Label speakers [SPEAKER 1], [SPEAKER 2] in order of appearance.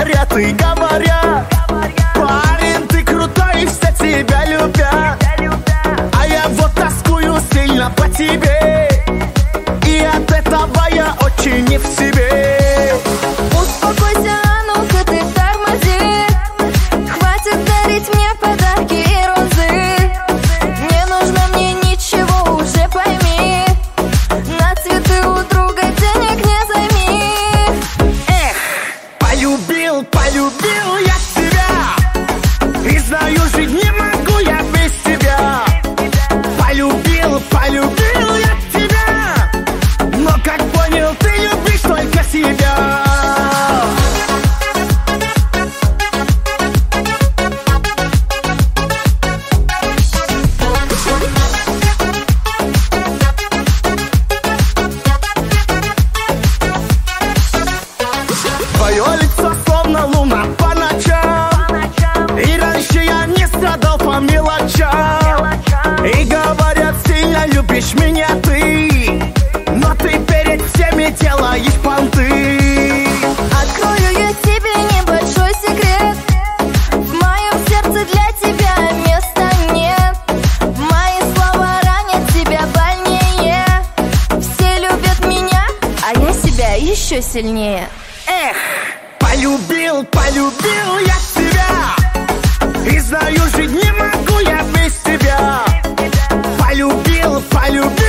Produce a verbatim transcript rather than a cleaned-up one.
[SPEAKER 1] говорят и говорят: парень, ты крутой, и все тебя любят. А я вот тоскую сильно по тебе, и от этого я очень не в себе.
[SPEAKER 2] Успокойся, а ну-ка ты тормози. Хватит дарить мне подарки и розы. Не нужно мне ничего, уже пойми. На цветы у друга денег не займи.
[SPEAKER 1] Эх, полюбил, полюбил я тебя, и знаю, жить не могу я без тебя. Полюбил, полюбил я тебя, но как понял, ты любишь только себя. Твое лицо словно луна по ночам, и раньше я не страдал по мелочам. И говорят, сильно любишь меня ты, но ты перед всеми делаешь понты.
[SPEAKER 2] Открою я тебе небольшой секрет. В моем сердце для тебя места нет. Мои слова ранят тебя больнее. Все любят меня, а я себя еще сильнее.
[SPEAKER 1] Эх, полюбил, полюбил я тебя, и знаю, жить не могу я без тебя. Полюбил, полюбил